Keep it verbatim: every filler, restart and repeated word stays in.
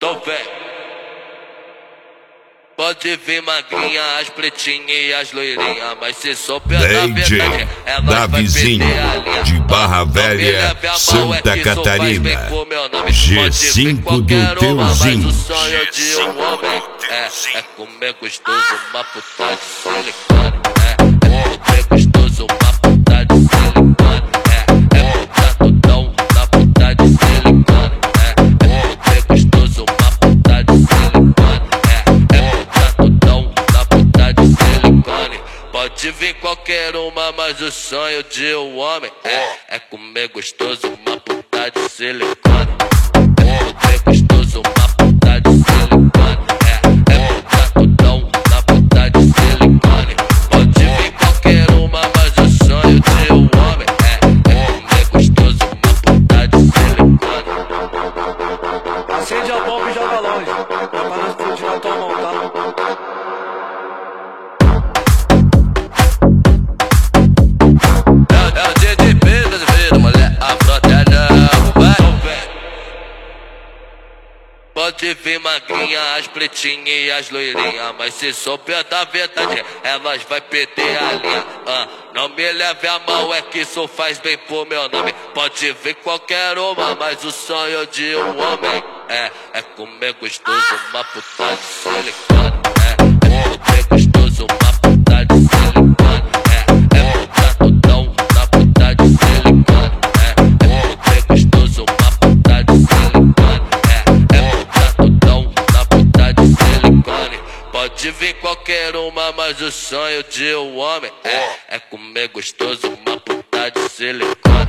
Então vem. Pode vir magrinha, as pretinhas e as loirinhas, mas se souber da verdade, elas vai perder a linha. De Barra Velha, Santa Catarina, G cinco do Teuzinho. Mas o sonho de um homem é, é comer gostoso uma puta de silicone. É, é comer gostoso uma puta de silicone. É, é botar tudão na puta de silicone. É, é comer gostoso uma puta de silicone. Pode vir qualquer uma, mas o sonho de um homem é, é comer gostoso uma puta de silicone. É comer gostoso uma puta de silicone. É, é botar tudão na puta de silicone. Pode vir qualquer uma, mas o sonho de um homem é, é comer gostoso uma puta de silicone. Acende a bomba e joga longe, pra não explodir na tua mão, tá? Pode vir magrinha, as pretinhas e as loirinhas, mas se souber da verdade, elas vai perder a linha. Ah, não me leve a mal, é que isso faz bem pro meu nome. Pode vir qualquer uma, mas o sonho de um homem é, é comer gostoso uma puta de silicone. É, é comer gostoso uma puta de silicone. É, é botar tudão na puta de silicone. É, é comer gostoso uma puta de silicone. Pode vir qualquer uma, mas o sonho de um homem é, é comer gostoso uma puta de silicone.